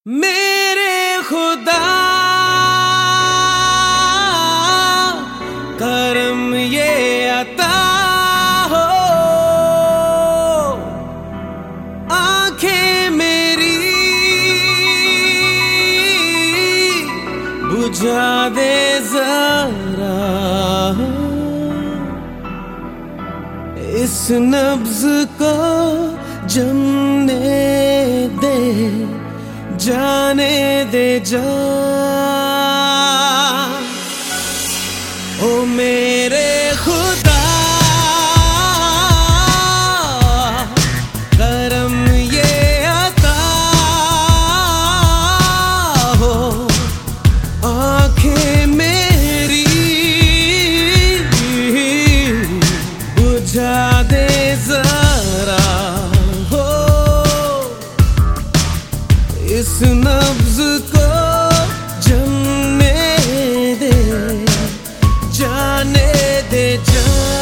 मेरे खुदा करम ये अता हो, आंखें मेरी बुझा दे जरा, इस नब्ज को जमने दे, जाने दे जा। ओ मेरे खुदा करम ये अता हो, आंखें मेरी बुझा दे जरा, हो इस नब्ज को जमने दे, जाने दे जा।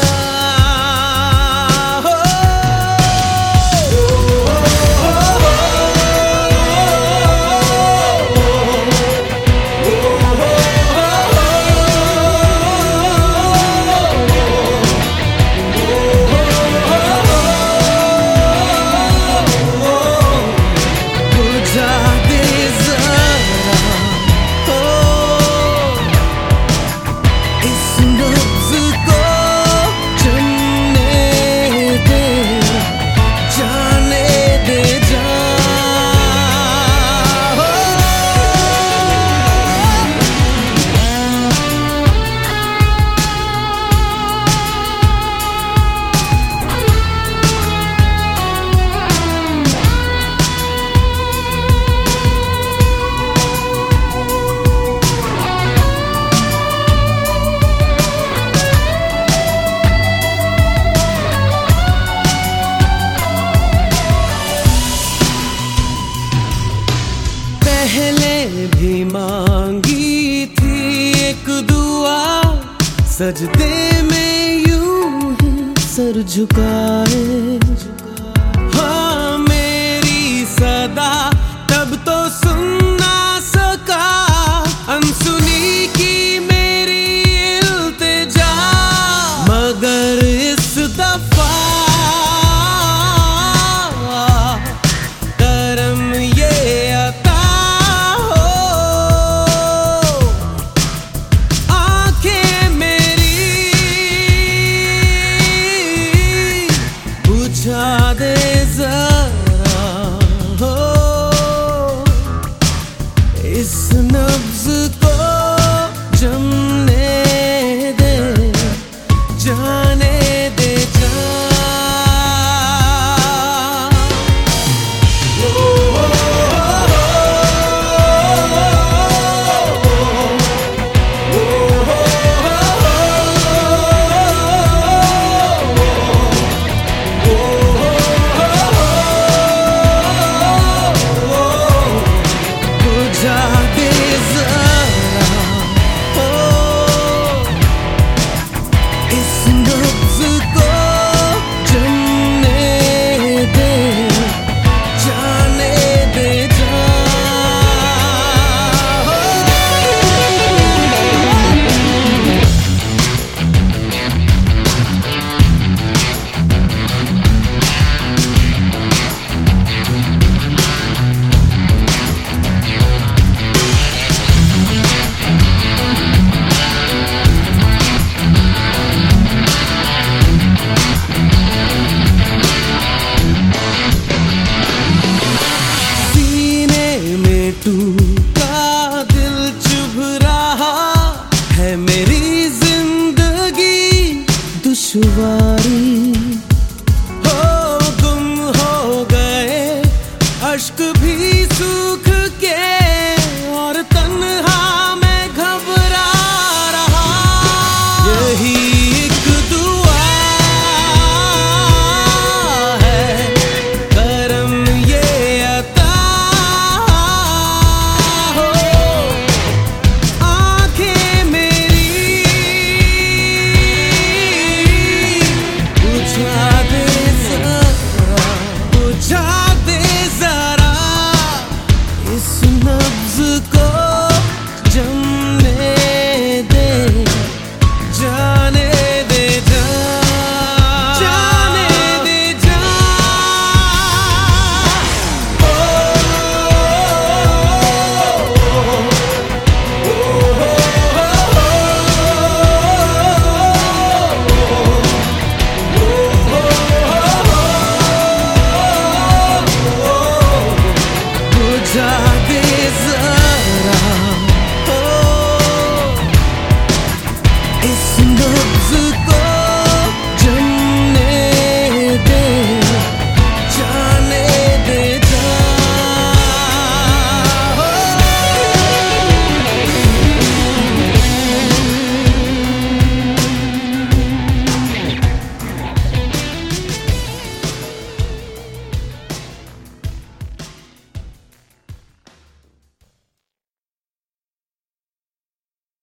पहले भी मांगी थी एक दुआ, सजदे में यूं ही सर झुकाए। हाँ मेरी सदा तब तो सुन ना सका, अनसुनी की मेरी इल्तिजा, मगर इस दफा करम ये अता बुझा दे जरा, हो इस नब्ज को जमने दे, जाने दे जा। टूटा दिल चुभ रहा है, मेरी जिंदगी दुश्वारी हो, गुम हो गए अश्क भी सूख के, और तन्हा मैं घबरा रहा। यही एक दुआ है, करम ये अता इस नब्ज को